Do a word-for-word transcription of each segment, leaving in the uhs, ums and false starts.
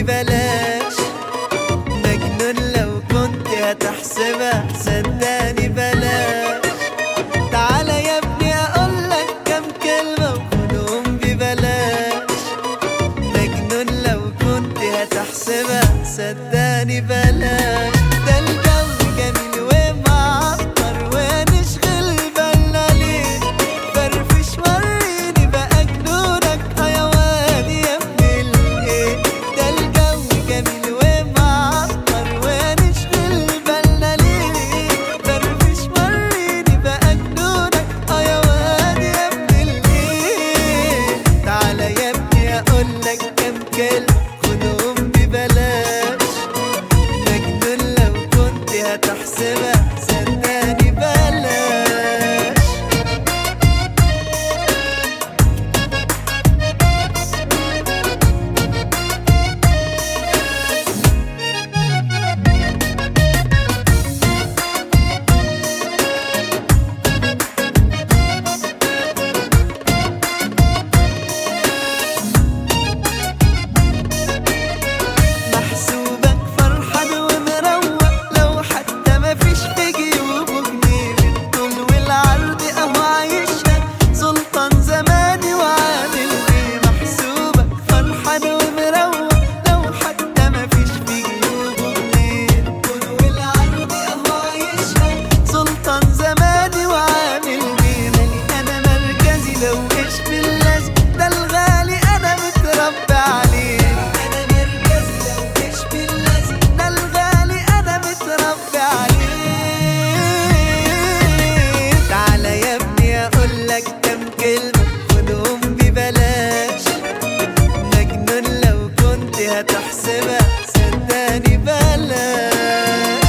ببلاش. مجنون لو كنت هتحسبها صدقني بلاش. تعالى يا ابني اقولك كام كلمة وخدهم ببلاش. مجنون لو كنت هتحسبها صدقني بلاش. ده الجو جميل ومعطر ونشغل بالنا ليه؟ فرفش وريني بقى جنونك حيوان يا ابن الايه. ده الجو جميل ومعطر ونشغل بالنا ليه؟ فرفش وريني بقى جنونك حيوان يا ابن الايه. تعالى يا ابني اقولك كام كلمة خدهم ببلاش. مجنون لو كنت هتحسبها صدقني بلاش. محسوبك فرحان ومروق لو حتى مفيش في جيوبه جنيه. بالطول والعرض اهو عايشها سلطان زماني وعامل ايه. محسوبك فرحان ومروق لو حتى مفيش في جيوبه جنيه. بالطول والعرض اهو عايشها سلطان زماني وعامل ايه. مالي انا مركزي لو ايش باللازم ده الغالي انا متربى عليه. انا مركزي لو ايش باللازم ده الغالي انا متربي عليه. تعالى يا ابني اقولك كام كلمة خدهم ببلاش. مجنون لو كنت هتحسبها صدقني بلاش.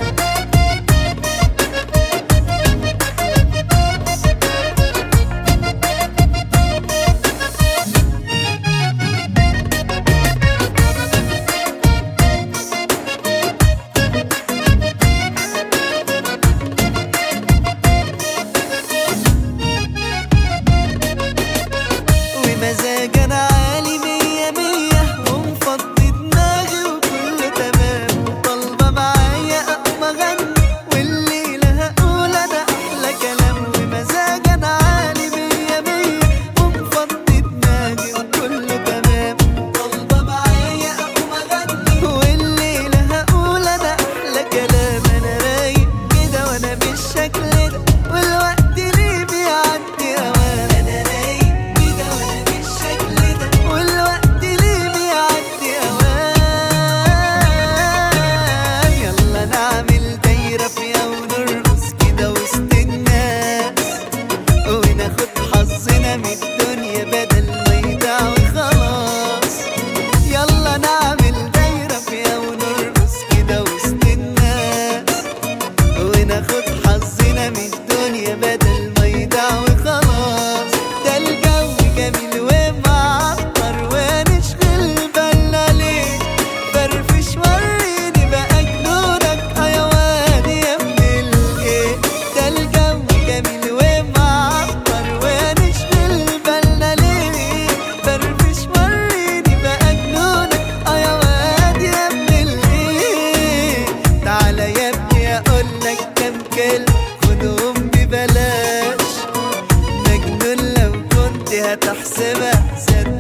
ومزاج انا عالي مية مية ومفضي دماغي وكله تمام. وطالبة معايا اقوم اغني والليلة هقول انا احلى كلام. ومزاج انا عالي مية مية ومفضي دماغي وكله تمام. طالبة معايا اقوم اغني والليلة هقول انا احلى كلام. انا رايق كده وانا بالشكل ده والوقت ليه بيعدي اوام. انا رايق كده وانا بالشكل ده والوقت ليه بيعدي اوام. يلا نعمل دايرة فيها ونرقص كده وسط الناس وناخد حظنا من الدنيا بدل ما يضيع وخلاص. يلا نعمل دايرة فيها ونرقص كده وسط الناس وناخد حظنا من الدنيا بدل ما يضيع وخلاص. ده الجو جميل ومعطر ونشغل بالنا ليه؟ فرفش وريني بقى جنونك حيوان يا ابن الايه. ده الجو جميل ومعطر ونشغل بالنا ليه؟ فرفش وريني بقى جنونك حيوان يا ابن الايه. تعالى يا ابني اقولك كام كلمة خدهم ببلاش. مجنون لو كنت هتحسبها صدقني